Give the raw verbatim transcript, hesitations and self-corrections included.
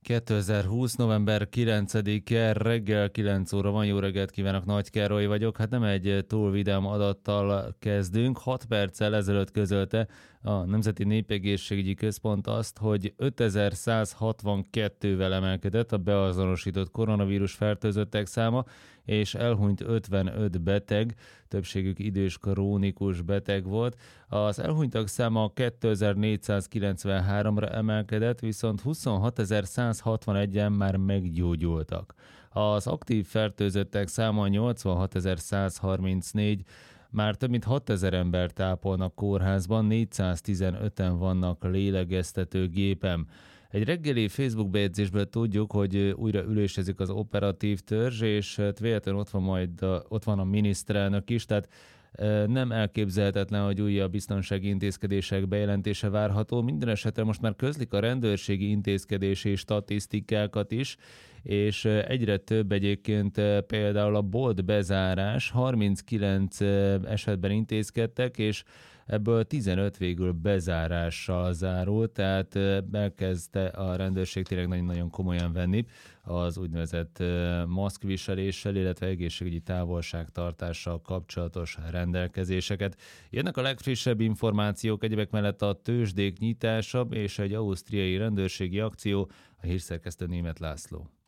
kétezer-húsz. november kilencedike reggel kilenc óra van. Jó reggelt kívánok, Nagy Károly vagyok. Hát nem egy túl vidám adattal kezdünk. hat perccel ezelőtt közölte a Nemzeti Népegészségügyi Központ azt, hogy ötezer-százhatvankettővel emelkedett a beazonosított koronavírus fertőzöttek száma, és elhunyt ötvenöt beteg, többségük idős krónikus beteg volt. Az elhunytak száma kétezer-négyszázkilencvenháromra emelkedett, viszont huszonhatezer-százhatvanegyen már meggyógyultak. Az aktív fertőzöttek száma nyolcvanhatezer-százharmincnégy, már több mint hatezer ember tápolnak kórházban, négyszáztizenöten vannak lélegeztetőgépen. Egy reggeli Facebook bejegyzésből tudjuk, hogy újra ülésezik az operatív törzs, és véletlenül ott van majd a, ott van a miniszterelnök is, tehát nem elképzelhetetlen, hogy újabb biztonsági intézkedések bejelentése várható. Minden esetre most már közlik a rendőrségi intézkedési statisztikákat is, és egyre több egyébként például a bolt bezárás, harminckilenc esetben intézkedtek, és ebből tizenöt végül bezárással zárult, tehát elkezdte a rendőrség tényleg nagyon-nagyon komolyan venni az úgynevezett maszkviseléssel, illetve egészségügyi távolságtartással kapcsolatos rendelkezéseket. Jönnek a legfrissebb információk, egyebek mellett a tőzsdék nyitása és egy ausztriai rendőrségi akció, a hírszerkesztő Németh László.